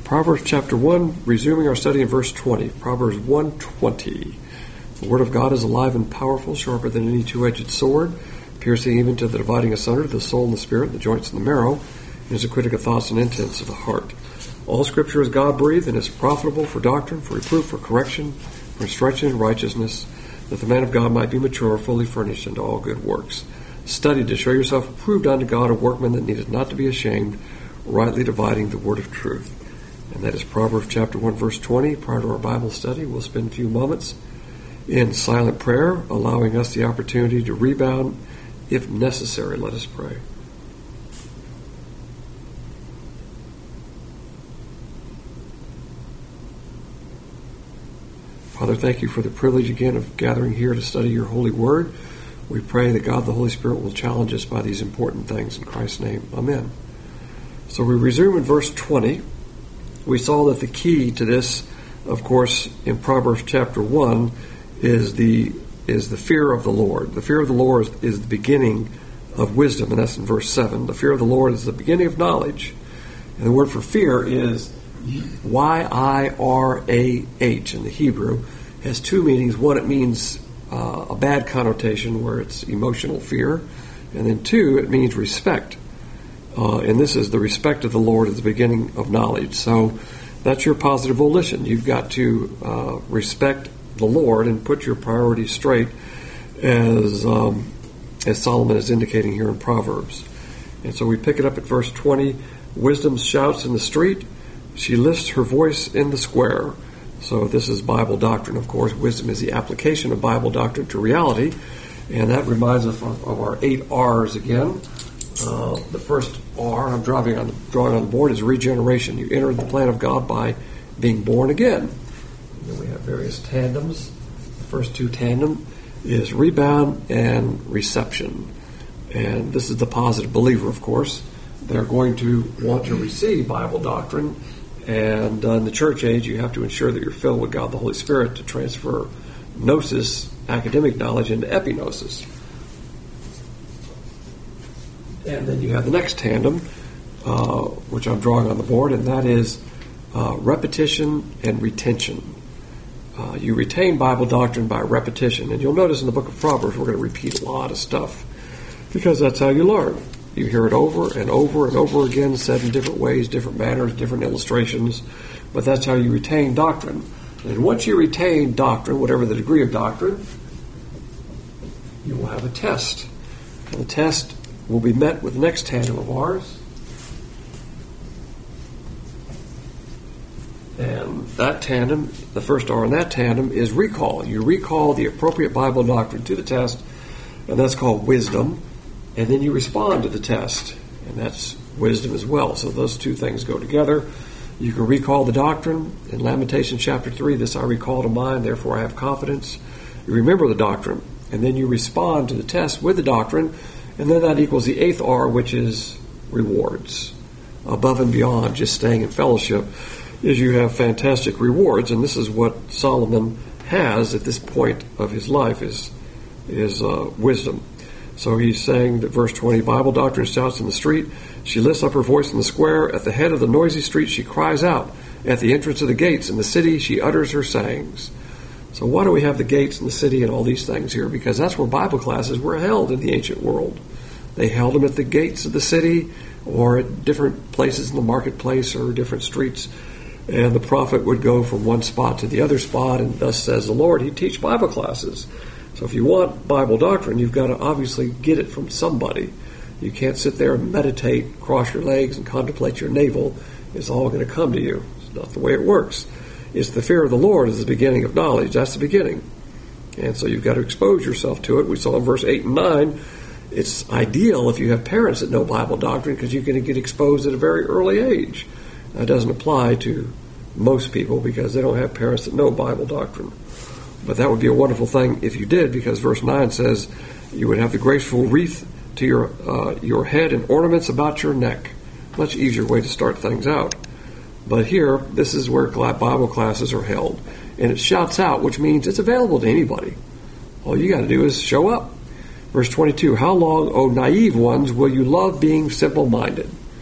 Proverbs chapter 1, resuming our study in verse 20. Proverbs 1:20. The word of God is alive and powerful, sharper than any two-edged sword, piercing even to the dividing asunder of the soul and the spirit, the joints and the marrow, and is a critic of thoughts and intents of the heart. All Scripture is God-breathed and is profitable for doctrine, for reproof, for correction, for instruction in righteousness, that the man of God might be mature, fully furnished unto all good works. Study to show yourself approved unto God, a workman that needeth not to be ashamed, rightly dividing the word of truth. And that is Proverbs chapter 1, verse 20. Prior to our Bible study, we'll spend a few moments in silent prayer, allowing us the opportunity to rebound if necessary. Let us pray. Father, thank you for the privilege again of gathering here to study your holy word. We pray that God the Holy Spirit will challenge us by these important things. In Christ's name, amen. So we resume in verse 20. We saw that the key to this, of course, in Proverbs chapter 1 is the fear of the Lord. The fear of the Lord is the beginning of wisdom, and that's in verse 7. The fear of the Lord is the beginning of knowledge. And the word for fear is Y-I-R-A-H in the Hebrew. It has two meanings. One, it means a bad connotation where it's emotional fear. And then two, it means respect. And this is the respect of the Lord is the beginning of knowledge. So that's your positive volition. You've got to respect the Lord and put your priorities straight, as Solomon is indicating here in Proverbs. And so we pick it up at verse 20. Wisdom shouts in the street. She lifts her voice in the square. So this is Bible doctrine, of course. Wisdom is the application of Bible doctrine to reality. And that reminds us of our 8 R's again. The first R I'm drawing on the board is regeneration. You enter the plan of God by being born again. And then we have various tandems. The first two tandem is rebound and reception. And this is the positive believer, of course. They're going to want to receive Bible doctrine. And in the church age, you have to ensure that you're filled with God the Holy Spirit to transfer gnosis, academic knowledge, into epignosis. And then you have the next tandem, which I'm drawing on the board, and that is repetition and retention. You retain Bible doctrine by repetition. And you'll notice in the book of Proverbs, we're going to repeat a lot of stuff because that's how you learn. You hear it over and over and over again, said in different ways, different manners, different illustrations, but that's how you retain doctrine. And once you retain doctrine, whatever the degree of doctrine, you will have a test. And the test will be met with the next tandem of ours. And that tandem, the first R in that tandem, is recall. You recall the appropriate Bible doctrine to the test, and that's called wisdom. And then you respond to the test, and that's wisdom as well. So those two things go together. You can recall the doctrine. In Lamentations chapter 3, this I recall to mind, therefore I have confidence. You remember the doctrine, and then you respond to the test with the doctrine, and then that equals the 8th R, which is rewards. Above and beyond just staying in fellowship is you have fantastic rewards, and this is what Solomon has at this point of his life is wisdom. So he's saying that verse 20, Bible doctrine shouts in the street. She lifts up her voice in the square. At the head of the noisy street she cries out. At the entrance of the gates in the city she utters her sayings. So why do we have the gates in the city and all these things here? Because that's where Bible classes were held in the ancient world. They held them at the gates of the city or at different places in the marketplace or different streets. And the prophet would go from one spot to the other spot, and thus says the Lord, he'd teach Bible classes. So if you want Bible doctrine, you've got to obviously get it from somebody. You can't sit there and meditate, cross your legs, and contemplate your navel. It's all going to come to you. It's not the way it works. It's the fear of the Lord is the beginning of knowledge. That's the beginning. And so you've got to expose yourself to it. We saw in verse 8 and 9, it's ideal if you have parents that know Bible doctrine because you're going to get exposed at a very early age. That doesn't apply to most people because they don't have parents that know Bible doctrine. But that would be a wonderful thing if you did, because verse 9 says you would have the graceful wreath to your head and ornaments about your neck. Much easier way to start things out. But here, this is where Bible classes are held. And it shouts out, which means it's available to anybody. All you got to do is show up. Verse 22, how long, O naive ones, will you love being simple-minded?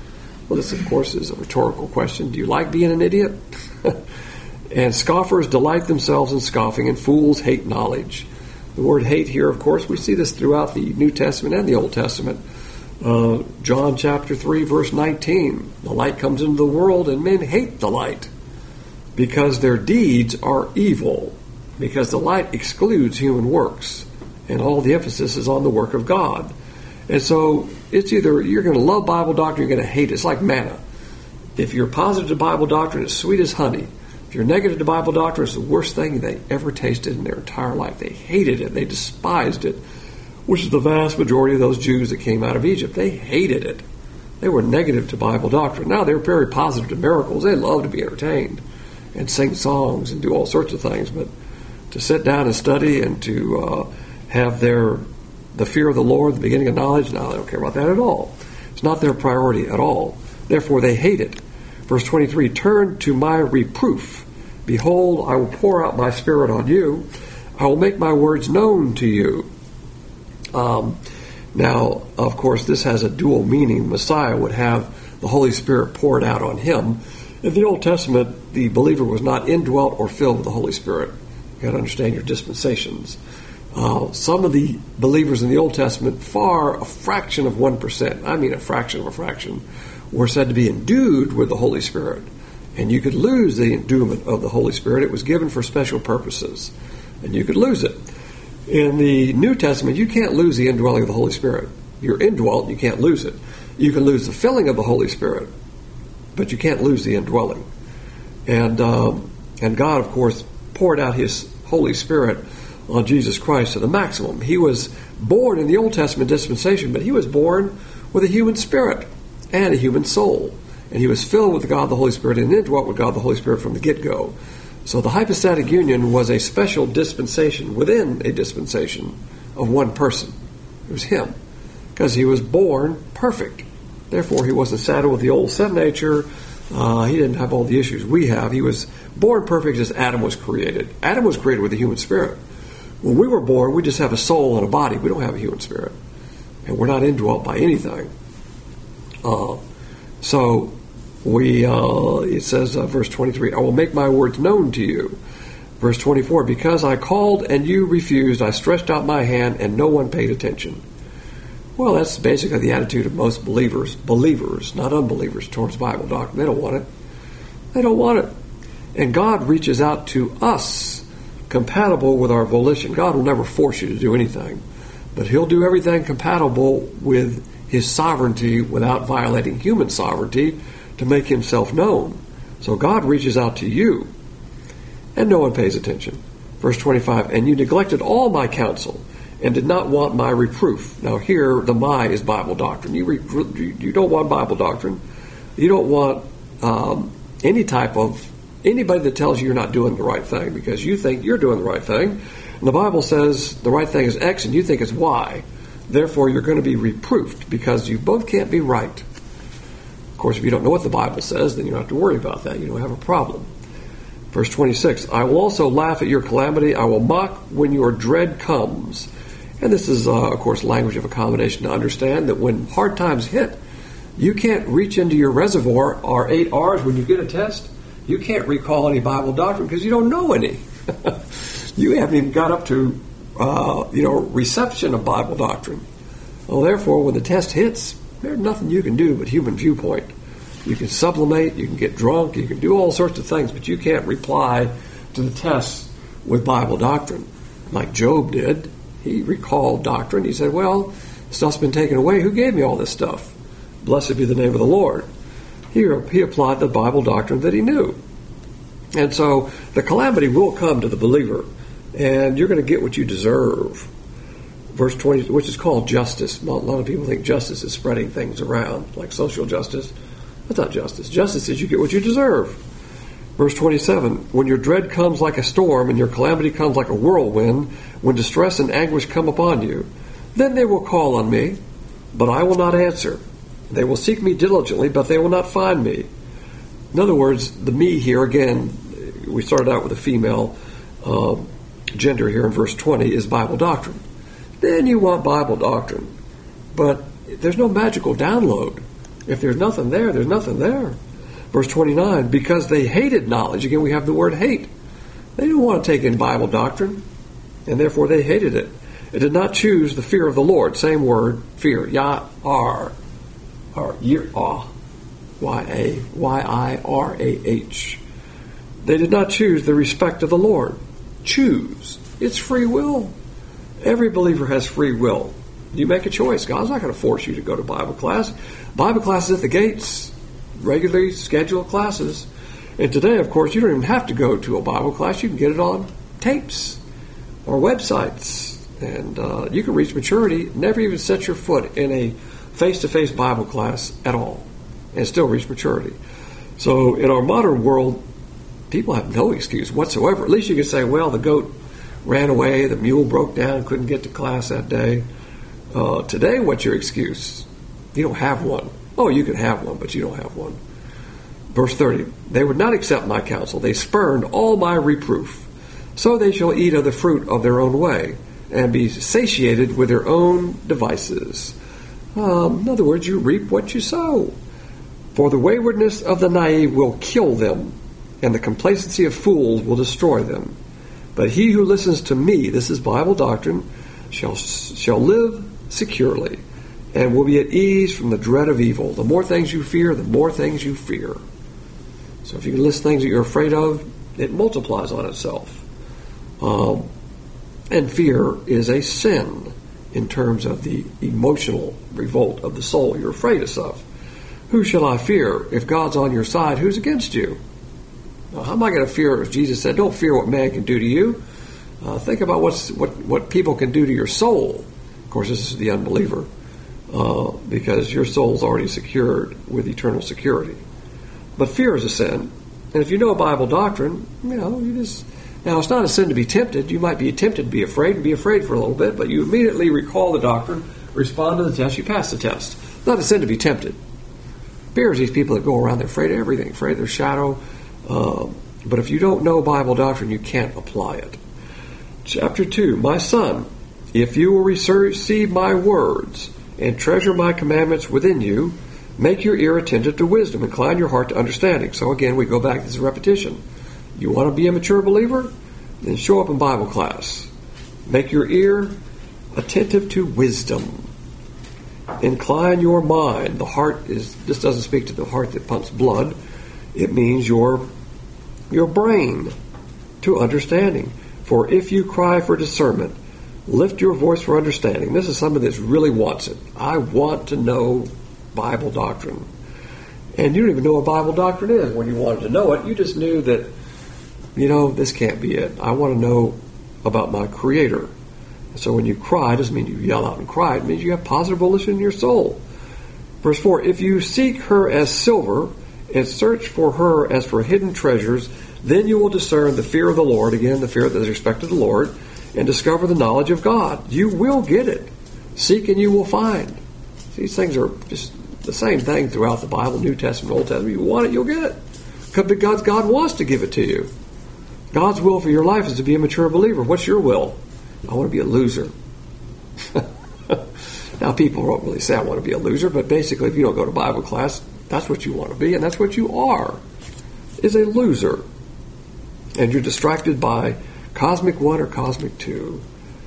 Well, this, of course, is a rhetorical question. Do you like being an idiot? And scoffers delight themselves in scoffing, and fools hate knowledge. The word hate here, of course, we see this throughout the New Testament and the Old Testament. John chapter 3, verse 19. The light comes into the world, and men hate the light because their deeds are evil, because the light excludes human works, and all the emphasis is on the work of God. And so it's either you're going to love Bible doctrine, you're going to hate it. It's like manna. If you're positive to Bible doctrine, it's sweet as honey. If you're negative to Bible doctrine, it's the worst thing they ever tasted in their entire life. They hated it. They despised it, which is the vast majority of those Jews that came out of Egypt. They hated it. They were negative to Bible doctrine. Now, they were very positive to miracles. They loved to be entertained and sing songs and do all sorts of things. But to sit down and study and to have the fear of the Lord, the beginning of knowledge, no, they don't care about that at all. It's not their priority at all. Therefore, they hate it. Verse 23, turn to my reproof. Behold, I will pour out my spirit on you. I will make my words known to you. Now, of course, this has a dual meaning. Messiah would have the Holy Spirit poured out on him. In the Old Testament, the believer was not indwelt or filled with the Holy Spirit. You've got to understand your dispensations. Some of the believers in the Old Testament, a fraction of 1%, I mean a fraction of a fraction, were said to be endued with the Holy Spirit. And you could lose the endowment of the Holy Spirit. It was given for special purposes, and you could lose it. In the New Testament, you can't lose the indwelling of the Holy Spirit. You're indwelt, you can't lose it. You can lose the filling of the Holy Spirit, but you can't lose the indwelling. And God, of course, poured out His Holy Spirit on Jesus Christ to the maximum. He was born in the Old Testament dispensation, but He was born with a human spirit and a human soul. And He was filled with God the Holy Spirit and indwelt with God the Holy Spirit from the get-go. So the hypostatic union was a special dispensation within a dispensation of one person. It was Him, because He was born perfect. Therefore, He wasn't saddled with the old sin nature. He didn't have all the issues we have. He was born perfect as Adam was created. Adam was created with a human spirit. When we were born, we just have a soul and a body. We don't have a human spirit. And we're not indwelt by anything. It says, verse 23, I will make my words known to you. Verse 24, because I called and you refused, I stretched out my hand and no one paid attention. Well, that's basically the attitude of most believers, not unbelievers, towards Bible doctrine. They don't want it. They don't want it. And God reaches out to us, compatible with our volition. God will never force you to do anything, but He'll do everything compatible with His sovereignty without violating human sovereignty to make Himself known. So God reaches out to you, and no one pays attention. Verse 25, and you neglected all my counsel and did not want my reproof. Now here, the my is Bible doctrine. You don't want Bible doctrine. You don't want anybody that tells you you're not doing the right thing because you think you're doing the right thing. And the Bible says the right thing is X and you think it's Y. Therefore, you're going to be reproofed because you both can't be right. Of course, if you don't know what the Bible says, then you don't have to worry about that. You don't have a problem. Verse 26, I will also laugh at your calamity. I will mock when your dread comes. And this is, of course, language of accommodation to understand that when hard times hit, you can't reach into your reservoir, our 8 R's, when you get a test. You can't recall any Bible doctrine because you don't know any. You haven't even got up to reception of Bible doctrine. Well, therefore, when the test hits, there's nothing you can do but human viewpoint. You can sublimate, you can get drunk, you can do all sorts of things, but you can't reply to the test with Bible doctrine like Job did. He recalled doctrine. He said, well, stuff's been taken away. Who gave me all this stuff? Blessed be the name of the Lord. He applied the Bible doctrine that he knew. And so the calamity will come to the believer, and you're going to get what you deserve. Verse 20, which is called justice. A lot of people think justice is spreading things around, like social justice. That's not justice. Justice is you get what you deserve. Verse 27, when your dread comes like a storm and your calamity comes like a whirlwind, when distress and anguish come upon you, then they will call on me, but I will not answer. They will seek me diligently, but they will not find me. In other words, the me here, again, we started out with a female gender here in verse 20, is Bible doctrine. Then you want Bible doctrine. But there's no magical download. If there's nothing there, there's nothing there. Verse 29, because they hated knowledge. Again, we have the word hate. They didn't want to take in Bible doctrine, and therefore they hated it. It did not choose the fear of the Lord. Same word, fear. Yah-ar. Or yirah. Y-A-Y-I-R-A-H. They did not choose the respect of the Lord. Choose. It's free will. Every believer has free will. You make a choice. God's not going to force you to go to Bible class. Bible class is at the gates. Regularly scheduled classes. And today, of course, you don't even have to go to a Bible class. You can get it on tapes or websites. And you can reach maturity, never even set your foot in a face-to-face Bible class at all, and still reach maturity. So in our modern world, people have no excuse whatsoever. At least you can say, well, the goat ran away, the mule broke down, couldn't get to class that day. Today, what's your excuse? You don't have one. Oh, you can have one, but you don't have one. Verse 30, they would not accept my counsel. They spurned all my reproof. So they shall eat of the fruit of their own way, and be satiated with their own devices. In other words, you reap what you sow. For the waywardness of the naive will kill them, and the complacency of fools will destroy them. But he who listens to me, this is Bible doctrine, shall live securely, and will be at ease from the dread of evil. The more things you fear, the more things you fear. So if you can list things that you're afraid of, it multiplies on itself. And fear is a sin in terms of the emotional revolt of the soul. You're afraid of stuff. Who shall I fear? If God's on your side, who's against you? Now, how am I going to fear? As Jesus said, don't fear what man can do to you. Think about what people can do to your soul. Of course, this is the unbeliever, because your soul's already secured with eternal security. But fear is a sin. And if you know Bible doctrine, you just... Now, it's not a sin to be tempted. You might be tempted to be afraid and be afraid for a little bit, but you immediately recall the doctrine, respond to the test, you pass the test. It's not a sin to be tempted. Fear is these people that go around, they're afraid of everything, afraid of their shadow. But if you don't know Bible doctrine, you can't apply it. Chapter 2, my son, if you will receive my words and treasure my commandments within you, make your ear attentive to wisdom, incline your heart to understanding. So again, we go back to this repetition. You want to be a mature believer? Then show up in Bible class. Make your ear attentive to wisdom. Incline your mind. The heart this doesn't speak to the heart that pumps blood. It means your brain to understanding. For if you cry for discernment, lift your voice for understanding. This is somebody that really wants it. I want to know Bible doctrine. And you don't even know what Bible doctrine is when you wanted to know it. You just knew that, this can't be it. I want to know about my Creator. So when you cry, it doesn't mean you yell out and cry. It means you have positive volition in your soul. Verse 4, if you seek her as silver and search for her as for hidden treasures, then you will discern the fear of the Lord, again, the fear of the respect of the Lord, and discover the knowledge of God. You will get it. Seek and you will find. These things are just the same thing throughout the Bible, New Testament, Old Testament. You want it, you'll get it. Because God wants to give it to you. God's will for your life is to be a mature believer. What's your will? I want to be a loser. Now, people don't really say I want to be a loser, but basically, if you don't go to Bible class, that's what you want to be, and that's what you are, is a loser. And you're distracted by cosmic 1 or cosmic 2.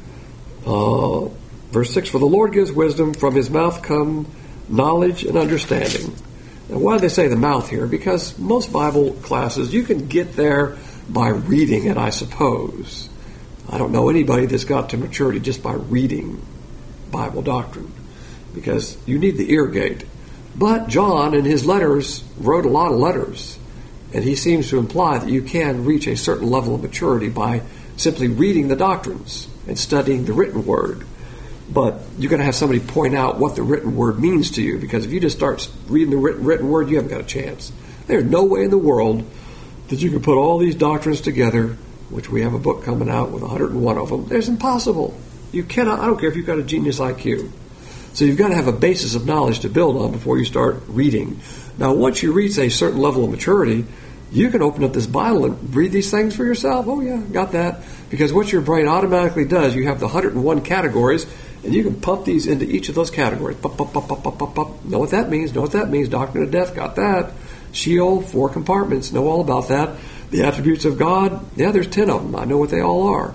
Verse 6, for the Lord gives wisdom, from his mouth come knowledge and understanding. Now, why do they say the mouth here? Because most Bible classes, you can get there by reading it, I suppose. I don't know anybody that's got to maturity just by reading Bible doctrine, because you need the ear gate. But John, in his letters, wrote a lot of letters, and he seems to imply that you can reach a certain level of maturity by simply reading the doctrines and studying the written word. But you're going to have somebody point out what the written word means to you, because if you just start reading the written word, you haven't got a chance. There's no way in the world that you can put all these doctrines together, which we have a book coming out with 101 of them. It's impossible. You cannot. I don't care if you've got a genius IQ. So you've got to have a basis of knowledge to build on before you start reading. Now, once you reach a certain level of maturity, you can open up this Bible and read these things for yourself. Oh, yeah, got that. Because what your brain automatically does, you have the 101 categories, And you can pump these into each of those categories. Pump, pump, pump, pump, pump, pump, pump. Know what that means. Know what that means. Doctrine of death. Got that. Sheol, 4 compartments. Know all about that. The attributes of God. Yeah, there's 10 of them. I know what they all are.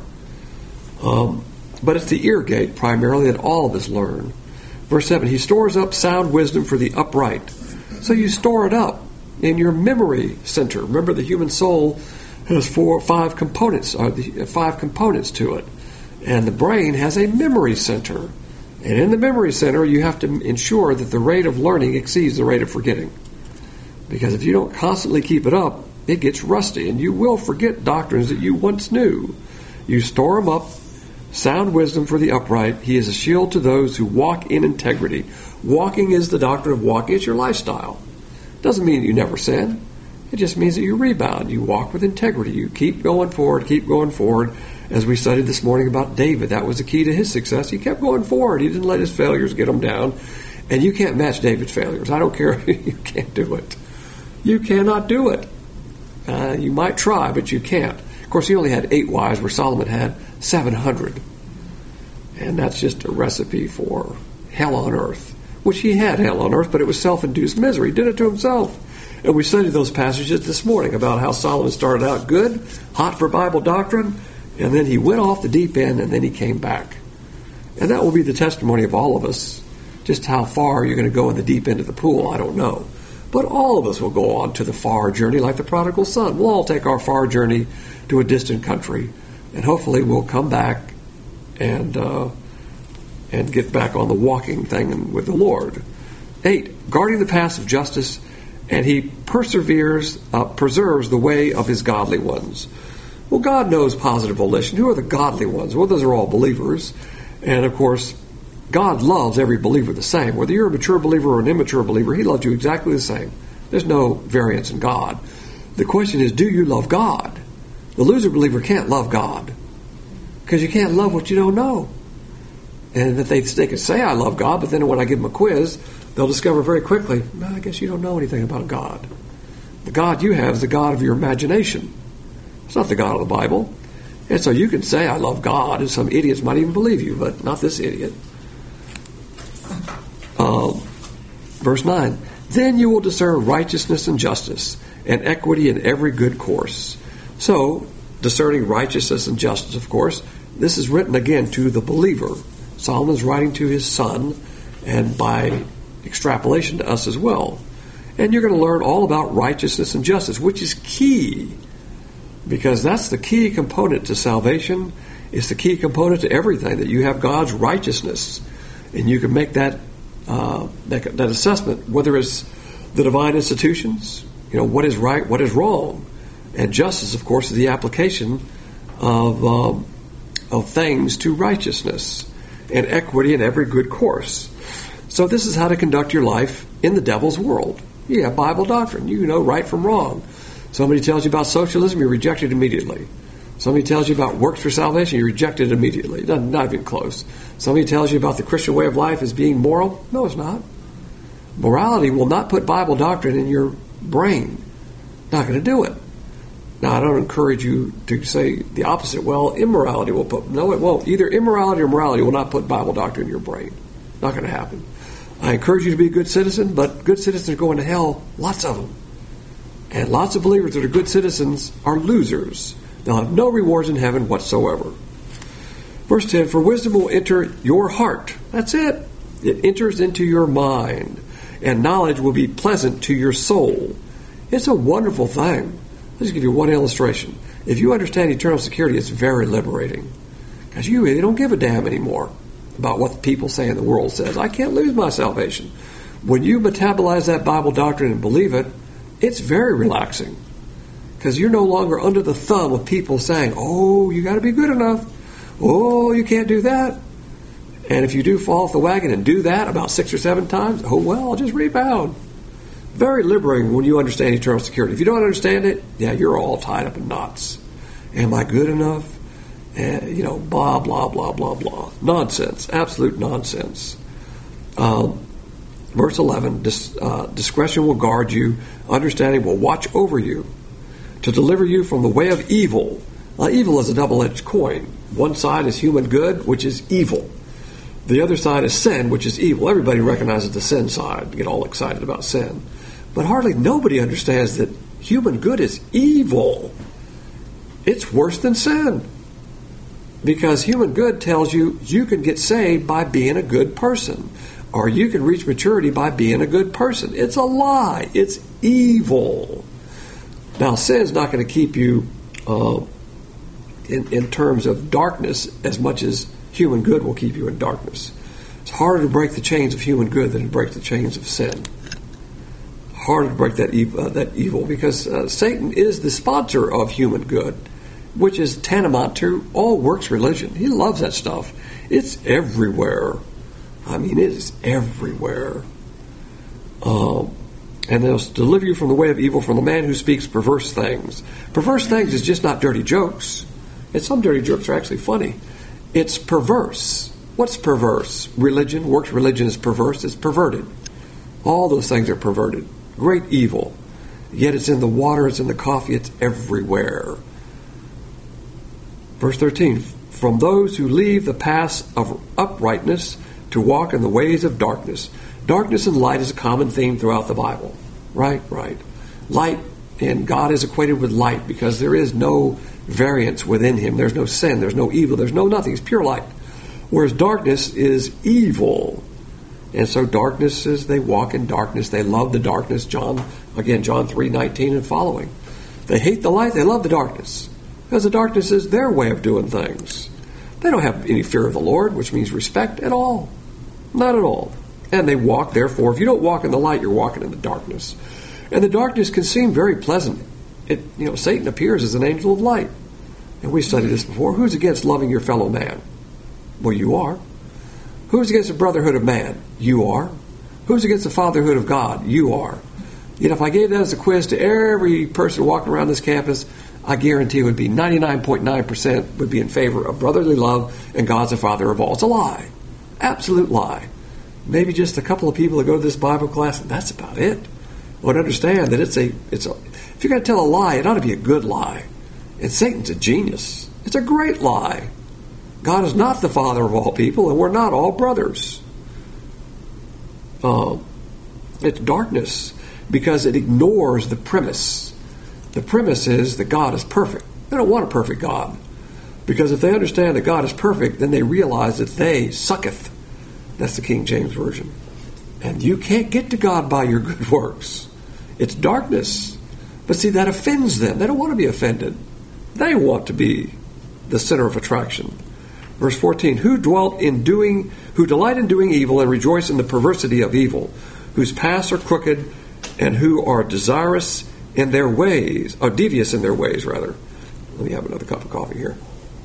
But it's the ear gate primarily that all of us learn. Verse 7, he stores up sound wisdom for the upright. So you store it up in your memory center. Remember, the human soul has 5 components to it. And the brain has a memory center. And in the memory center, you have to ensure that the rate of learning exceeds the rate of forgetting. Because if you don't constantly keep it up, it gets rusty, and you will forget doctrines that you once knew. You store them up. Sound wisdom for the upright. He is a shield to those who walk in integrity. Walking is the doctrine of walking. It's your lifestyle. Doesn't mean you never sin. It just means that you rebound. You walk with integrity. You keep going forward, keep going forward. As we studied this morning about David, that was the key to his success. He kept going forward. He didn't let his failures get him down. And you can't match David's failures. I don't care. You can't do it. You cannot do it. You might try, but you can't. Of course, he only had 8 wives, where Solomon had 700. And that's just a recipe for hell on earth. Which he had hell on earth, but it was self-induced misery. He did it to himself. And we studied those passages this morning about how Solomon started out good, hot for Bible doctrine, and then he went off the deep end, and then he came back. And that will be the testimony of all of us. Just how far you're going to go in the deep end of the pool, I don't know. But all of us will go on to the far journey like the prodigal son. We'll all take our far journey to a distant country, and hopefully we'll come back and get back on the walking thing with the Lord. 8, guarding the paths of justice, and he preserves the way of his godly ones. Well, God knows positive volition. Who are the godly ones? Well, those are all believers. And, of course, God loves every believer the same. Whether you're a mature believer or an immature believer, he loves you exactly the same. There's no variance in God. The question is, do you love God? The loser believer can't love God because you can't love what you don't know. And if they can say, I love God, but then when I give them a quiz, they'll discover very quickly, I guess you don't know anything about God. The God you have is the God of your imagination. It's not the God of the Bible. And so you can say, I love God, and some idiots might even believe you, but not this idiot. Verse 9, then you will discern righteousness and justice, and equity in every good course. So, discerning righteousness and justice, of course, this is written again to the believer. Solomon's writing to his son, and by extrapolation to us as well. And you're going to learn all about righteousness and justice, which is key, because that's the key component to salvation. It's the key component to everything, that you have God's righteousness. And you can make that assessment, whether it's the divine institutions, what is right, what is wrong. And justice, of course, is the application of things to righteousness, and equity in every good course. So this is how to conduct your life in the devil's world. You have Bible doctrine. You know right from wrong. Somebody tells you about socialism, you reject it immediately. Somebody tells you about works for salvation, you reject it immediately. Not even close. Somebody tells you about the Christian way of life as being moral. No, it's not. Morality will not put Bible doctrine in your brain. Not going to do it. Now, I don't encourage you to say the opposite. Well, immorality will put... No, it won't. Either immorality or morality will not put Bible doctrine in your brain. Not going to happen. I encourage you to be a good citizen, but good citizens are going to hell. Lots of them. And lots of believers that are good citizens are losers. They'll have no rewards in heaven whatsoever. Verse 10, for wisdom will enter your heart. That's it. It enters into your mind. And knowledge will be pleasant to your soul. It's a wonderful thing. Let's give you one illustration. If you understand eternal security, it's very liberating. Because you really don't give a damn anymore about what the people say in the world says. I can't lose my salvation. When you metabolize that Bible doctrine and believe it, it's very relaxing. Because you're no longer under the thumb of people saying, oh, you got to be good enough. Oh, you can't do that. And if you do fall off the wagon and do that about 6 or 7 times, oh, well, I'll just rebound. Very liberating when you understand eternal security. If you don't understand it, yeah, you're all tied up in knots. Am I good enough? Blah, blah, blah, blah, blah. Nonsense. Absolute nonsense. Verse 11, discretion will guard you. Understanding will watch over you to deliver you from the way of evil. Now, evil is a double-edged coin. One side is human good, which is evil. The other side is sin, which is evil. Everybody recognizes the sin side, get all excited about sin. But hardly nobody understands that human good is evil. It's worse than sin. Because human good tells you you can get saved by being a good person, or you can reach maturity by being a good person. It's a lie. It's evil. Now, sin's not going to keep you in terms of darkness as much as human good will keep you in darkness. It's harder to break the chains of human good than to break the chains of sin. Harder to break that evil because Satan is the sponsor of human good, which is tantamount to all works religion. He loves that stuff. It's everywhere. I mean, it is everywhere. And they'll deliver you from the way of evil, from the man who speaks perverse things. Perverse things is just not dirty jokes. And some dirty jokes are actually funny. It's perverse. What's perverse? Religion, works religion is perverse. It's perverted. All those things are perverted. Great evil. Yet it's in the water, it's in the coffee, it's everywhere. Verse 13, from those who leave the paths of uprightness to walk in the ways of darkness. Darkness and light is a common theme throughout the Bible. Right. Light, and God is equated with light because there is no variance within him. There's no sin, there's no evil, there's no nothing. It's pure light. Whereas darkness is evil. And so darkness is, they walk in darkness. They love the darkness. John 3:19 and following. They hate the light, they love the darkness. Because the darkness is their way of doing things. They don't have any fear of the Lord, which means respect at all. Not at all. And they walk, therefore, if you don't walk in the light, you're walking in the darkness. And the darkness can seem very pleasant. Satan appears as an angel of light. And we studied this before. Who's against loving your fellow man? Well, you are. Who's against the brotherhood of man? You are. Who's against the fatherhood of God? You are. Yet if I gave that as a quiz to every person walking around this campus, I guarantee it would be 99.9% would be in favor of brotherly love and God's the Father of all. It's a lie. Absolute lie. Maybe just a couple of people that go to this Bible class, and that's about it. Would understand that if you're going to tell a lie, it ought to be a good lie. And Satan's a genius. It's a great lie. God is not the father of all people, and we're not all brothers. It's darkness because it ignores the premise. The premise is that God is perfect. They don't want a perfect God. Because if they understand that God is perfect, then they realize that they sucketh. That's the King James Version. And you can't get to God by your good works. It's darkness. But see, that offends them. They don't want to be offended. They want to be the center of attraction. Verse 14, who delight in doing evil and rejoice in the perversity of evil, whose paths are crooked and who are desirous in their ways, or devious in their ways, rather. Let me have another cup of coffee here.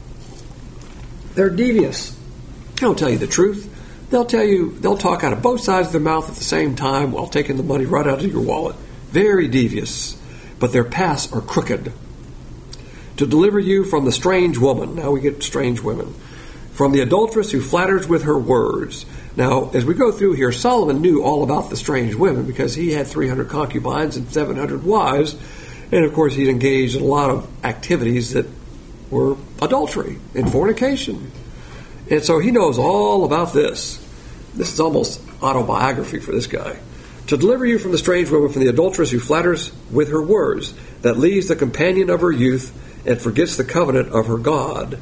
They're devious. They don't tell you the truth. They'll talk out of both sides of their mouth at the same time while taking the money right out of your wallet. Very devious. But their paths are crooked. To deliver you from the strange woman. Now we get strange women. From the adulteress who flatters with her words. Now, as we go through here, Solomon knew all about the strange women because he had 300 concubines and 700 wives. And, of course, he'd engaged in a lot of activities that were adultery and fornication. And so he knows all about this. This is almost autobiography for this guy. To deliver you from the strange woman, from the adulteress who flatters with her words, that leaves the companion of her youth and forgets the covenant of her God.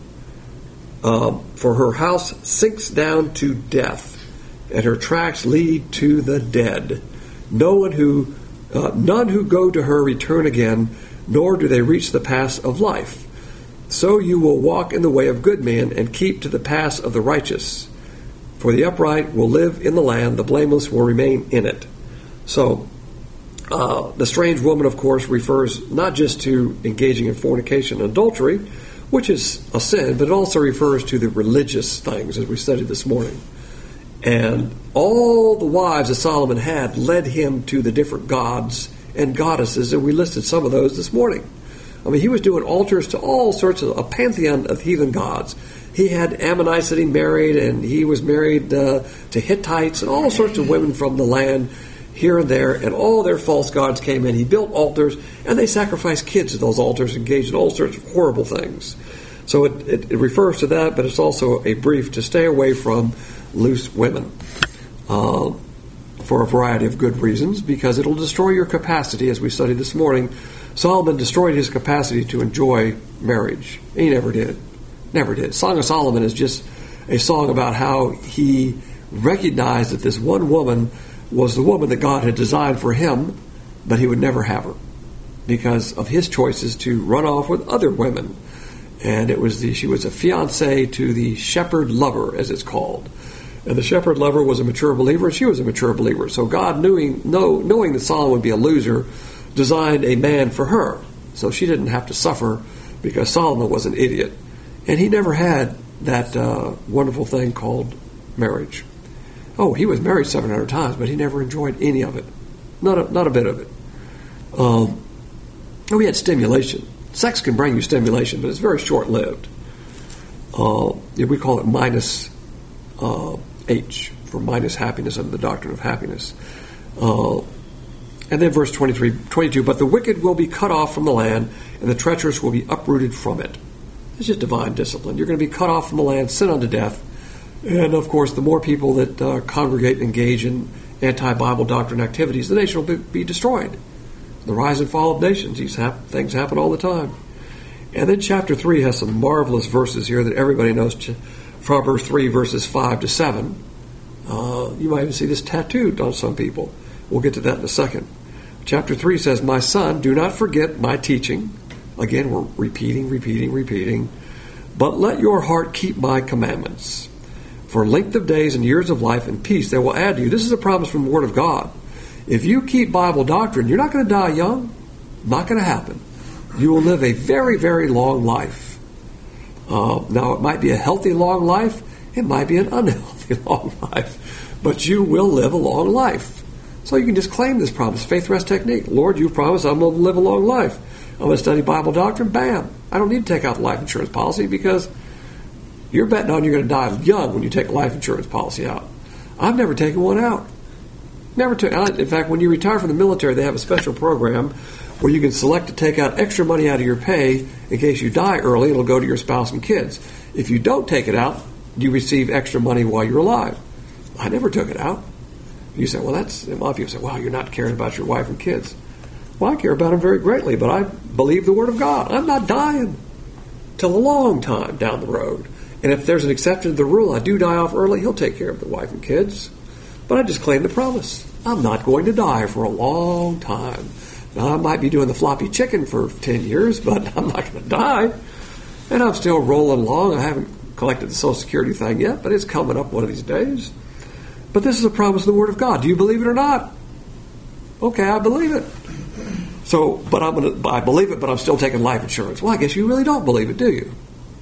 For her house sinks down to death, and her tracks lead to the dead. None who go to her return again, nor do they reach the paths of life. So you will walk in the way of good men and keep to the paths of the righteous. For the upright will live in the land, the blameless will remain in it. So, the strange woman, of course, refers not just to engaging in fornication and adultery, which is a sin, but it also refers to the religious things, as we studied this morning. And all the wives that Solomon had led him to the different gods and goddesses, and we listed some of those this morning. I mean, he was doing altars to all sorts of a pantheon of heathen gods. He had Ammonites that he married, and he was married to Hittites and all sorts of women from the land here and there, and all their false gods came in. He built altars, and they sacrificed kids at those altars, engaged in all sorts of horrible things. So it refers to that, but it's also a brief to stay away from loose women for a variety of good reasons, because it'll destroy your capacity. As we studied this morning, Solomon destroyed his capacity to enjoy marriage. He never did. Never did. Song of Solomon is just a song about how he recognized that this one woman was the woman that God had designed for him, but he would never have her because of his choices to run off with other women. And she was a fiancée to the shepherd lover, as it's called. And the shepherd lover was a mature believer, and she was a mature believer. So God, knowing that Solomon would be a loser, designed a man for her. So she didn't have to suffer because Solomon was an idiot. And he never had that wonderful thing called marriage. Oh, he was married 700 times, but he never enjoyed any of it. Not a bit of it. We had stimulation. Sex can bring you stimulation, but it's very short-lived. We call it minus H, for minus happiness under the doctrine of happiness. And then verse 22, but the wicked will be cut off from the land, and the treacherous will be uprooted from it. It's just divine discipline. You're going to be cut off from the land, sin unto death. And, of course, the more people that congregate and engage in anti-Bible doctrine activities, the nation will be destroyed. The rise and fall of nations. These things happen all the time. And then chapter 3 has some marvelous verses here that everybody knows. Proverbs 3, verses 5 to 7. You might even see this tattooed on some people. We'll get to that in a second. Chapter 3 says, my son, do not forget my teaching. Again, we're repeating. But let your heart keep my commandments. For length of days and years of life and peace they will add to you. This is a promise from the Word of God. If you keep Bible doctrine, you're not going to die young. Not going to happen. You will live a very, very long life. Now, it might be a healthy long life. It might be an unhealthy long life. But you will live a long life. So you can just claim this promise. Faith rest technique. Lord, you've promised I'm going to live a long life. I'm going to study Bible doctrine. Bam. I don't need to take out the life insurance policy because you're betting on you're going to die young when you take a life insurance policy out. I've never taken one out. In fact, when you retire from the military, they have a special program where you can select to take out extra money out of your pay in case you die early. It'll go to your spouse and kids. If you don't take it out, you receive extra money while you're alive. I never took it out. You say, well, a lot of people say, well, you're not caring about your wife and kids. Well, I care about them very greatly, but I believe the Word of God. I'm not dying till a long time down the road. And if there's an exception to the rule, I do die off early, He'll take care of the wife and kids. But I just claim the promise. I'm not going to die for a long time. Now, I might be doing the floppy chicken for 10 years, but I'm not going to die. And I'm still rolling along. I haven't collected the Social Security thing yet, but it's coming up one of these days. But this is a promise of the Word of God. Do you believe it or not? Okay, I believe it. So, I believe it, but I'm still taking life insurance. Well, I guess you really don't believe it, do you?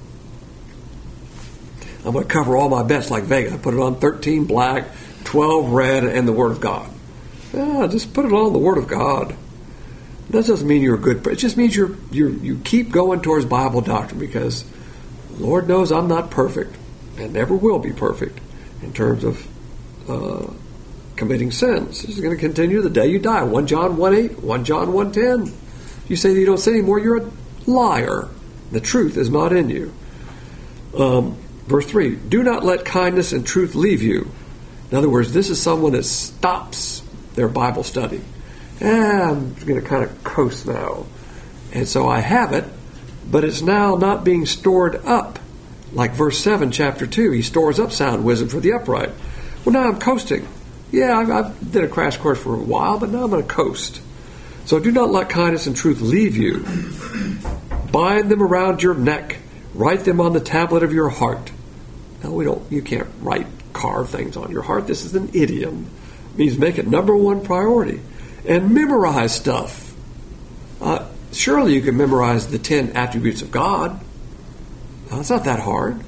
I'm going to cover all my bets like Vegas. I put it on 13 black, 12 red, and the Word of God. Yeah, just put it on the Word of God. That doesn't mean you're a good. It just means you keep going towards Bible doctrine because Lord knows I'm not perfect and never will be perfect in terms of committing sins. This is going to continue the day you die. 1 John 1:8, 1 John 1:10. You say that you don't sin anymore, you're a liar. The truth is not in you. Verse 3, do not let kindness and truth leave you. In other words, this is someone that stops their Bible study. I'm going to kind of coast now. And so I have it, but it's now not being stored up. Like verse 7, chapter 2, he stores up sound wisdom for the upright. Well, now I'm coasting. Yeah, I've did a crash course for a while, but now I'm going to coast. So do not let kindness and truth leave you. Bind them around your neck. Write them on the tablet of your heart. No, you can't carve things on your heart. This is an idiom. It means make it number one priority. And memorize stuff. Surely you can memorize the 10 attributes of God. It's not that hard.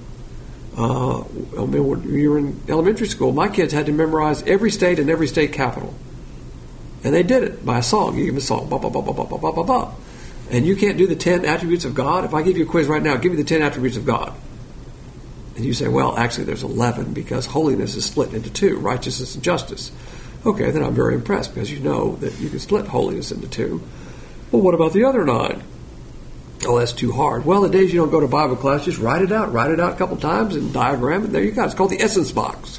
When you were in elementary school, my kids had to memorize every state and every state capital. And they did it by a song. You give them a song. Ba, ba, ba, ba, ba, ba, ba, ba, ba. And you can't do the 10 attributes of God. If I give you a quiz right now, give me the 10 attributes of God. And you say, well, actually there's 11 because holiness is split into 2, righteousness and justice. Okay, then I'm very impressed because you know that you can split holiness into 2. Well, what about the other 9? Oh, that's too hard. Well, the days you don't go to Bible class, just write it out. Write it out a couple times and diagram it. There you go. It's called the essence box.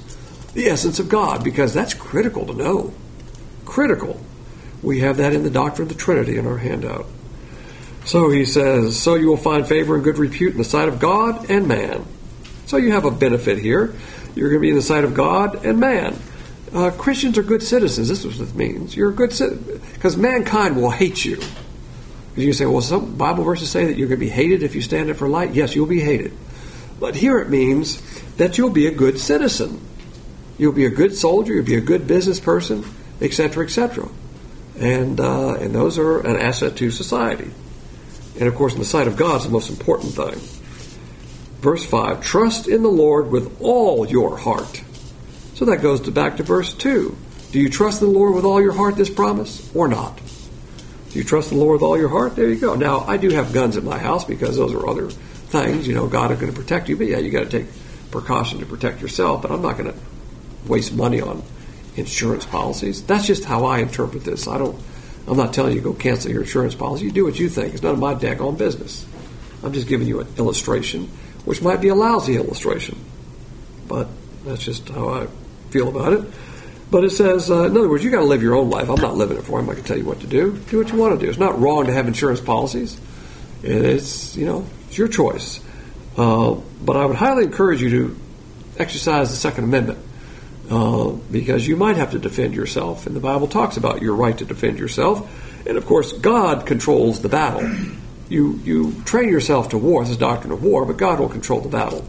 the essence of God, because that's critical to know. Critical. We have that in the doctrine of the Trinity in our handout. So he says, so you will find favor and good repute in the sight of God and man. So you have a benefit here. You're going to be in the sight of God and man. Christians are good citizens. This is what it means. You're a good citizen. Because mankind will hate you. Because you say, well, some Bible verses say that you're going to be hated if you stand up for light. Yes, you'll be hated. But here it means that you'll be a good citizen. You'll be a good soldier. You'll be a good business person, etc., etc. And those are an asset to society. And, of course, in the sight of God is the most important thing. Verse 5, trust in the Lord with all your heart. So that goes back to verse 2. Do you trust in the Lord with all your heart, this promise, or not? Do you trust in the Lord with all your heart? There you go. Now, I do have guns in my house because those are other things. God is going to protect you. But, yeah, you got to take precaution to protect yourself. But I'm not going to waste money on insurance policies. That's just how I interpret this. I'm not telling you to go cancel your insurance policy. You do what you think. It's none of my daggone business. I'm just giving you an illustration, which might be a lousy illustration. But that's just how I feel about it. But it says, in other words, you got to live your own life. I'm not living it for you. I'm not going to tell you what to do. Do what you want to do. It's not wrong to have insurance policies. It's your choice. But I would highly encourage you to exercise the Second Amendment because you might have to defend yourself. And the Bible talks about your right to defend yourself. And, of course, God controls the battle. You train yourself to war. This is doctrine of war, but God will control the battle.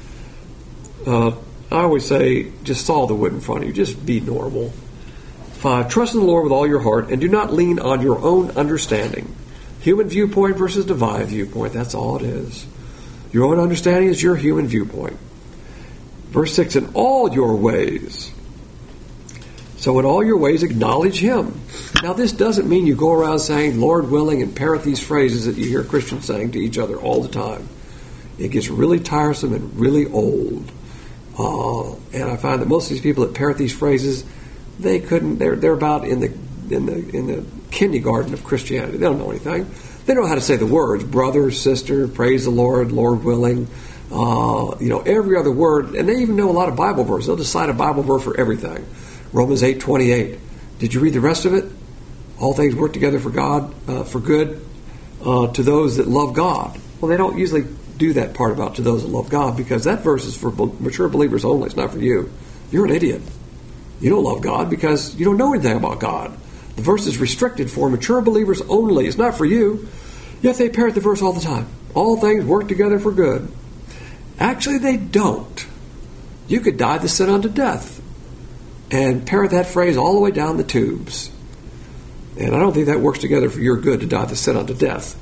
I always say, just saw the wood in front of you. Just be normal. 5, trust in the Lord with all your heart and do not lean on your own understanding. Human viewpoint versus divine viewpoint. That's all it is. Your own understanding is your human viewpoint. Verse 6, in all your ways. So in all your ways, acknowledge Him. Now this doesn't mean you go around saying, Lord willing, and parrot these phrases that you hear Christians saying to each other all the time. It gets really tiresome and really old. And I find that most of these people that parrot these phrases, they're about in the kindergarten of Christianity. They don't know anything. They don't know how to say the words, brother, sister, praise the Lord, Lord willing, every other word. And they even know a lot of Bible verses. They'll just cite a Bible verse for everything. Romans 8:28. Did you read the rest of it? All things work together for God, for good, to those that love God. Well, they don't usually do that part about to those that love God because that verse is for mature believers only. It's not for you. You're an idiot. You don't love God because you don't know anything about God. The verse is restricted for mature believers only. It's not for you. Yet they parrot the verse all the time. All things work together for good. Actually, they don't. You could die the sin unto death and parrot that phrase all the way down the tubes. And I don't think that works together for your good to die the sin unto death.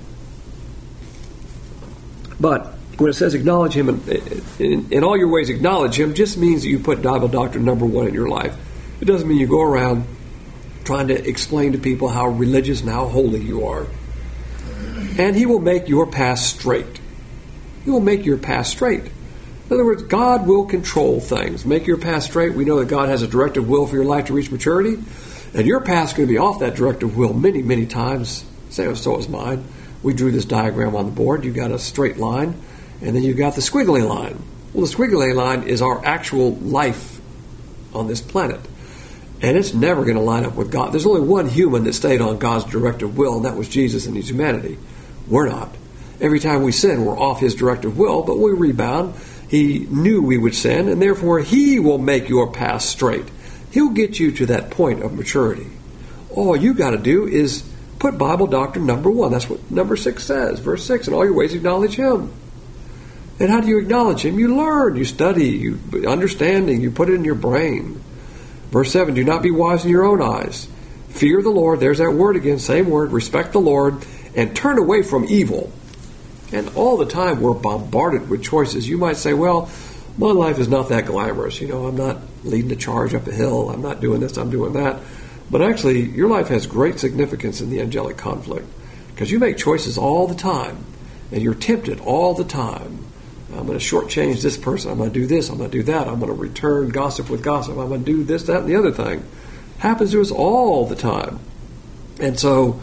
But when it says acknowledge Him, in all your ways acknowledge Him, just means that you put Bible doctrine number one in your life. It doesn't mean you go around trying to explain to people how religious and how holy you are. And He will make your path straight. He will make your path straight. In other words, God will control things. Make your path straight. We know that God has a directive will for your life to reach maturity. And your path's going to be off that directive will many, many times. So is mine. We drew this diagram on the board. You've got a straight line, and then you've got the squiggly line. Well, the squiggly line is our actual life on this planet. And it's never going to line up with God. There's only one human that stayed on God's directive will, and that was Jesus and His humanity. We're not. Every time we sin, we're off His directive will, but we rebound. He knew we would sin, and therefore He will make your path straight. He'll get you to that point of maturity. All you got to do is put Bible doctrine number one. That's what number 6 says. Verse 6, in all your ways acknowledge Him. And how do you acknowledge Him? You learn, you study, you understanding, you put it in your brain. Verse 7, do not be wise in your own eyes. Fear the Lord, there's that word again, same word, respect the Lord, and turn away from evil. And all the time we're bombarded with choices. You might say, well, my life is not that glamorous. I'm not leading a charge up a hill. I'm not doing this, I'm doing that. But actually, your life has great significance in the angelic conflict because you make choices all the time, and you're tempted all the time. I'm going to shortchange this person. I'm going to do this. I'm going to do that. I'm going to return gossip with gossip. I'm going to do this, that, and the other thing. Happens to us all the time. And so,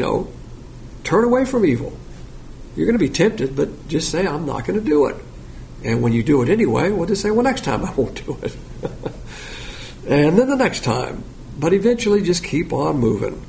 turn away from evil. You're going to be tempted, but just say, I'm not going to do it. And when you do it anyway, we'll just say, well, next time I won't do it. And then the next time. But eventually just keep on moving.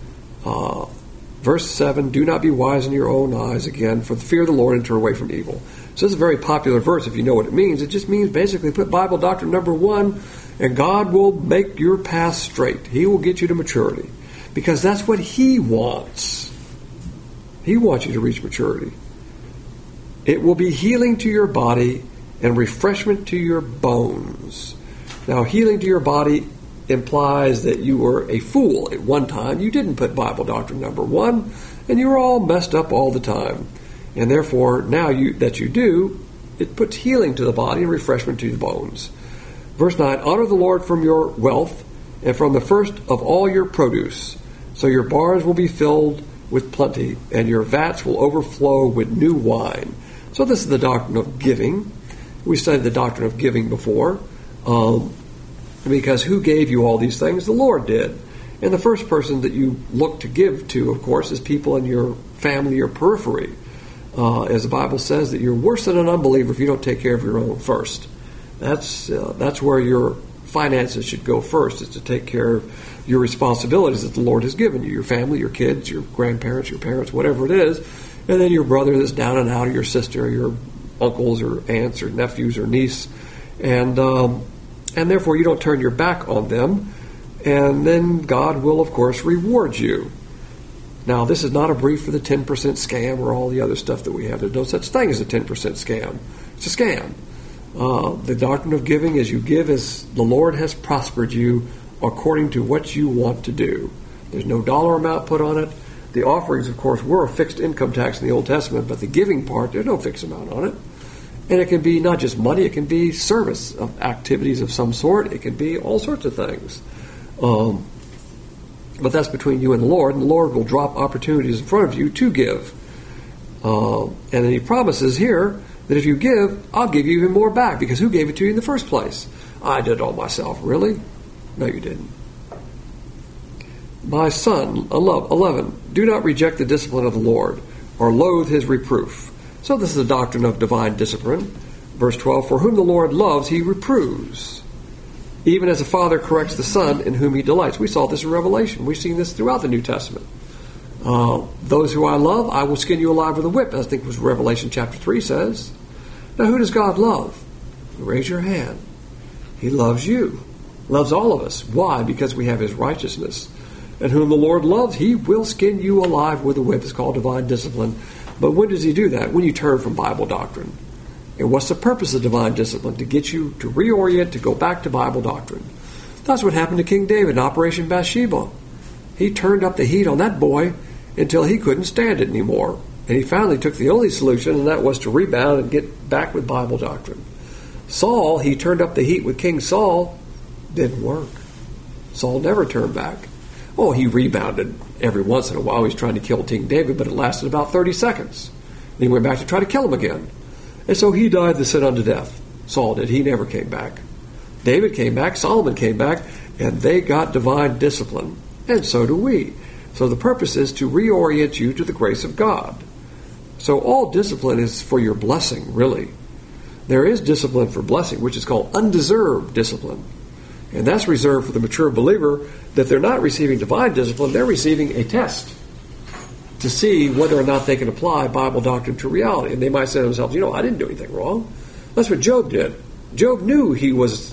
Verse 7, do not be wise in your own eyes again, for the fear of the Lord and turn away from evil. So this is a very popular verse if you know what it means. It just means basically put Bible doctrine number 1, and God will make your path straight. He will get you to maturity. Because that's what He wants. He wants you to reach maturity. It will be healing to your body and refreshment to your bones. Now, healing to your body implies that you were a fool at one time. You didn't put Bible doctrine number 1, and you were all messed up all the time. And therefore, now that you do, it puts healing to the body and refreshment to the bones. Verse 9, honor the Lord from your wealth and from the first of all your produce. So your barns will be filled with plenty, and your vats will overflow with new wine. So this is the doctrine of giving. We studied the doctrine of giving before. Because who gave you all these things? The Lord did. And the first person that you look to give to, of course, is people in your family, your periphery. As the Bible says, that you're worse than an unbeliever if you don't take care of your own first. That's where your finances should go first, is to take care of your responsibilities that the Lord has given you, your family, your kids, your grandparents, your parents, whatever it is, and then your brother that's down and out, or your sister, or your uncles, or aunts, or nephews, or niece, and therefore you don't turn your back on them, and then God will, of course, reward you. Now, this is not a brief for the 10% scam or all the other stuff that we have. There's no such thing as a 10% scam. It's a scam. The doctrine of giving is you give as the Lord has prospered you according to what you want to do. There's no dollar amount put on it. The offerings, of course, were a fixed income tax in the Old Testament, but the giving part, there's no fixed amount on it. And it can be not just money, it can be service of activities of some sort. It can be all sorts of things. But that's between you and the Lord will drop opportunities in front of you to give. And then He promises here that if you give, I'll give you even more back, because who gave it to you in the first place? I did it all myself. Really? No, you didn't. My son, 11, do not reject the discipline of the Lord, or loathe His reproof. So this is a doctrine of divine discipline. Verse 12, for whom the Lord loves, He reproves, even as a father corrects the son in whom He delights. We saw this in Revelation. We've seen this throughout the New Testament. Those who I love, I will skin you alive with a whip, I think was Revelation chapter 3 says. Now, who does God love? Raise your hand. He loves you. Loves all of us. Why? Because we have His righteousness. And whom the Lord loves, He will skin you alive with a whip. It's called divine discipline. But when does He do that? When you turn from Bible doctrine. And what's the purpose of divine discipline? To get you to reorient, to go back to Bible doctrine. That's what happened to King David in Operation Bathsheba. He turned up the heat on that boy until he couldn't stand it anymore. And he finally took the only solution, and that was to rebound and get back with Bible doctrine. Saul, he turned up the heat with King Saul. Didn't work. Saul never turned back. Oh, he rebounded every once in a while. He was trying to kill King David, but it lasted about 30 seconds. Then he went back to try to kill him again. And so he died the sin unto death. Saul did. He never came back. David came back. Solomon came back. And they got divine discipline. And so do we. So the purpose is to reorient you to the grace of God. So all discipline is for your blessing, really. There is discipline for blessing, which is called undeserved discipline. And that's reserved for the mature believer, that they're not receiving divine discipline, they're receiving a test to see whether or not they can apply Bible doctrine to reality. And they might say to themselves, I didn't do anything wrong. That's what Job did. Job knew he was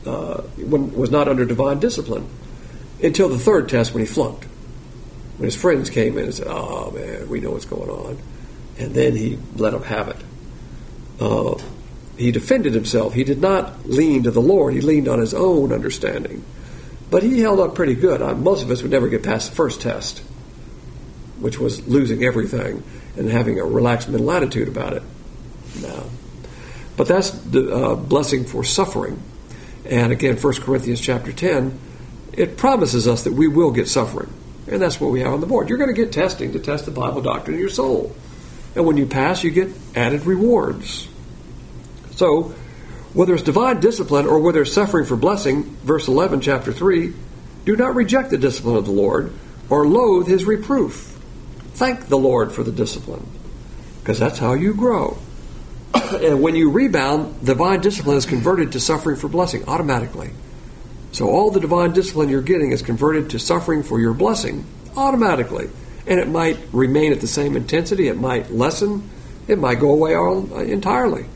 not under divine discipline until the third test when he flunked. When his friends came in and said, oh man, we know what's going on. And then he let them have it. He defended himself. He did not lean to the Lord. He leaned on his own understanding. But he held up pretty good. Most of us would never get past the first test, which was losing everything and having a relaxed mental attitude about it. No. But that's the blessing for suffering. And again, 1 Corinthians chapter 10, it promises us that we will get suffering. And that's what we have on the board. You're going to get testing to test the Bible doctrine in your soul. And when you pass, you get added rewards. So, whether it's divine discipline or whether it's suffering for blessing, verse 11, chapter 3, do not reject the discipline of the Lord or loathe His reproof. Thank the Lord for the discipline, because that's how you grow. And when you rebound, divine discipline is converted to suffering for blessing automatically. So all the divine discipline you're getting is converted to suffering for your blessing automatically. And it might remain at the same intensity. It might lessen. It might go away entirely.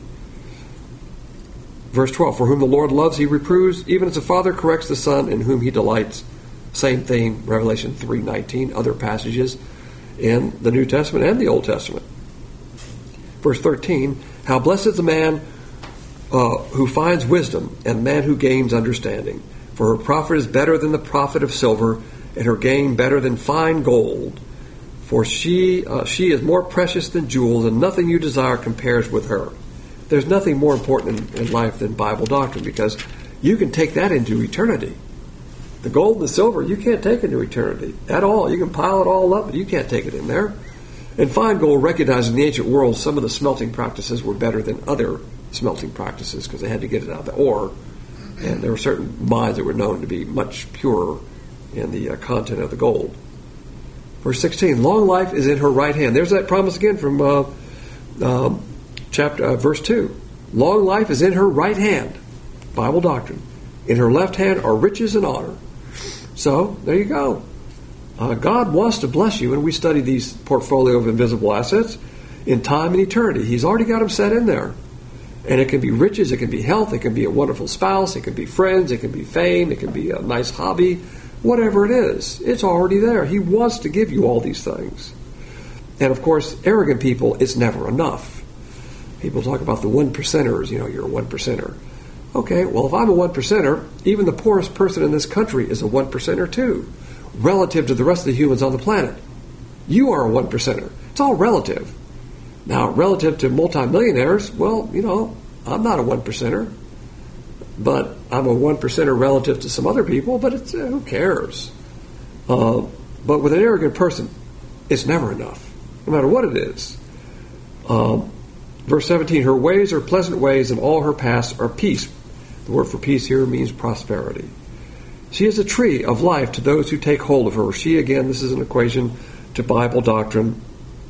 Verse 12, for whom the Lord loves, he reproves, even as a father corrects the son in whom he delights. Same theme, Revelation 3:19, other passages in the New Testament and the Old Testament. Verse 13, how blessed is the man who finds wisdom, and the man who gains understanding. For her profit is better than the profit of silver, and her gain better than fine gold. For she is more precious than jewels, and nothing you desire compares with her. There's nothing more important in life than Bible doctrine, because you can take that into eternity. The gold and the silver, you can't take into eternity at all. You can pile it all up, but you can't take it in there. And fine gold, recognized in the ancient world, some of the smelting practices were better than other smelting practices because they had to get it out of the ore. And there were certain mines that were known to be much purer in the content of the gold. Verse 16, long life is in her right hand. There's that promise again from verse 2. Long life is in her right hand. Bible doctrine. In her left hand are riches and honor. So, there you go. God wants to bless you, and we study these portfolio of invisible assets in time and eternity. He's already got them set in there. And it can be riches, it can be health, it can be a wonderful spouse, it can be friends, it can be fame, it can be a nice hobby, whatever it is. It's already there. He wants to give you all these things. And of course, arrogant people, it's never enough. People talk about the one percenters, you're a one percenter. Okay, well, if I'm a one percenter, even the poorest person in this country is a one percenter too, relative to the rest of the humans on the planet. You are a one percenter. It's all relative. Now, relative to multimillionaires, well, I'm not a one percenter, but I'm a one percenter relative to some other people, but it's who cares? But with an arrogant person, it's never enough, no matter what it is. Verse 17, her ways are pleasant ways, and all her paths are peace. The word for peace here means prosperity. She is a tree of life to those who take hold of her. She, again, this is an equation to Bible doctrine.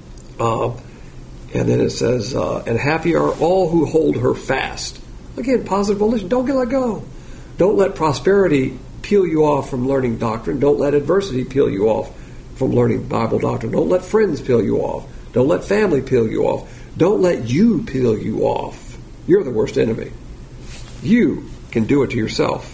And then it says, and happy are all who hold her fast. Again, positive volition. Don't let go. Don't let prosperity peel you off from learning doctrine. Don't let adversity peel you off from learning Bible doctrine. Don't let friends peel you off. Don't let family peel you off. Don't let you peel you off. You're the worst enemy. You can do it to yourself.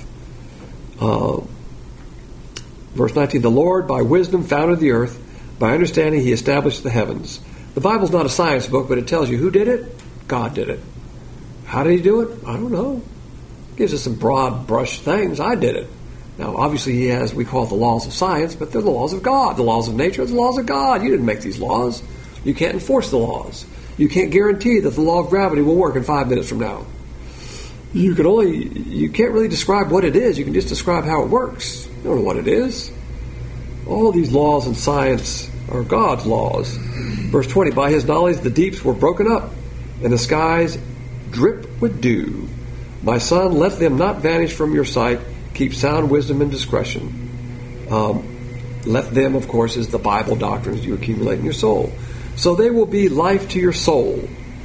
Verse 19, the Lord by wisdom founded the earth. By understanding he established the heavens. The Bible's not a science book, but it tells you who did it. God did it. How did he do it? I don't know. Gives us some broad brush things. I did it. Now, obviously he has, we call it the laws of science, but they're the laws of God. The laws of nature are the laws of God. You didn't make these laws. You can't enforce the laws. You can't guarantee that the law of gravity will work in 5 minutes from now. You can't really describe what it is. You can just describe how it works. You don't know what it is. All these laws in science are God's laws. Verse 20, by his knowledge the deeps were broken up, and the skies drip with dew. My son, let them not vanish from your sight. Keep sound wisdom and discretion. Let them, of course, is the Bible doctrines you accumulate in your soul. So they will be life to your soul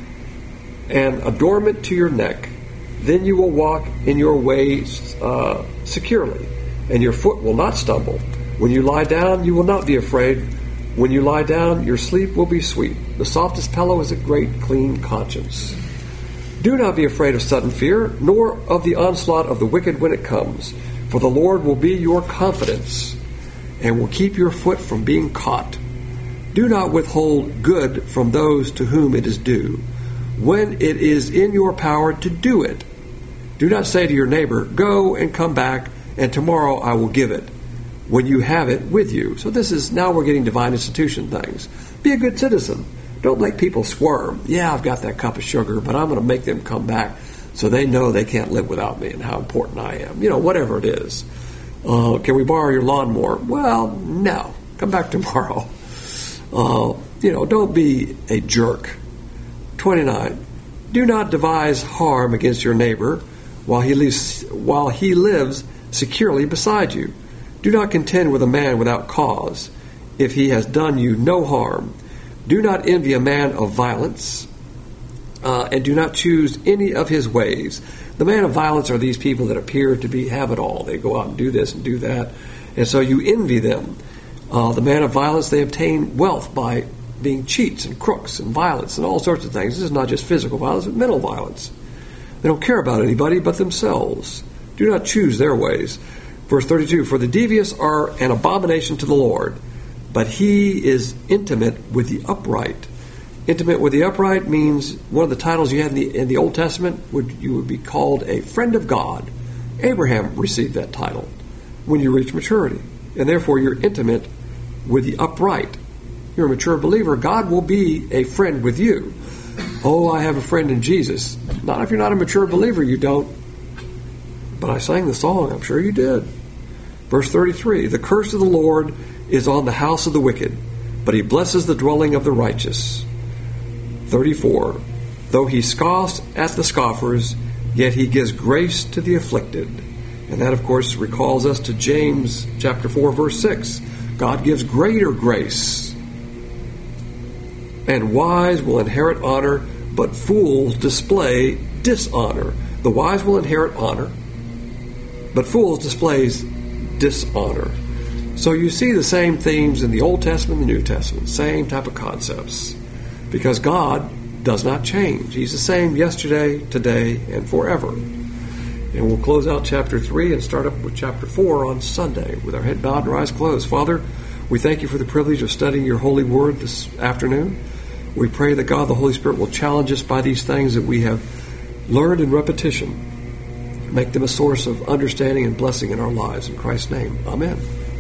and adornment to your neck. Then you will walk in your ways securely, and your foot will not stumble. When you lie down, you will not be afraid. When you lie down, your sleep will be sweet. The softest pillow is a great, clean conscience. Do not be afraid of sudden fear, nor of the onslaught of the wicked when it comes. For the Lord will be your confidence, and will keep your foot from being caught. Do not withhold good from those to whom it is due, when it is in your power to do it. Do not say to your neighbor, go and come back, and tomorrow I will give it, when you have it with you. So this is, now we're getting divine institution things. Be a good citizen. Don't make people squirm. Yeah, I've got that cup of sugar, but I'm going to make them come back so they know they can't live without me and how important I am. Whatever it is. Can we borrow your lawnmower? Well, no. Come back tomorrow. Don't be a jerk. 29. Do not devise harm against your neighbor while he lives securely beside you. Do not contend with a man without cause, if he has done you no harm. Do not envy a man of violence, and do not choose any of his ways. The man of violence are these people that appear to have it all. They go out and do this and do that, and so you envy them. The man of violence, they obtain wealth by being cheats and crooks and violence and all sorts of things. This is not just physical violence, but mental violence. They don't care about anybody but themselves. Do not choose their ways. Verse 32, for the devious are an abomination to the Lord, but he is intimate with the upright. Intimate with the upright means one of the titles you had in the Old Testament, you would be called a friend of God. Abraham received that title when you reach maturity, and therefore you're intimate with the upright. You're a mature believer. God will be a friend with you. Oh, I have a friend in Jesus. Not if you're not a mature believer, you don't. But I sang the song, I'm sure you did. Verse 33, the curse of the Lord is on the house of the wicked, but he blesses the dwelling of the righteous. 34, though he scoffs at the scoffers, yet he gives grace to the afflicted. And that, of course, recalls us to James chapter 4, verse 6. God gives greater grace. And wise will inherit honor, but fools display dishonor. The wise will inherit honor, but fools displays dishonor. So you see the same themes in the Old Testament and the New Testament, same type of concepts, because God does not change. He's the same yesterday, today, and forever. And we'll close out chapter 3 and start up with chapter 4 on Sunday with our head bowed and our eyes closed. Father, we thank you for the privilege of studying your holy word this afternoon. We pray that God, the Holy Spirit, will challenge us by these things that we have learned in repetition. Make them a source of understanding and blessing in our lives. In Christ's name, amen.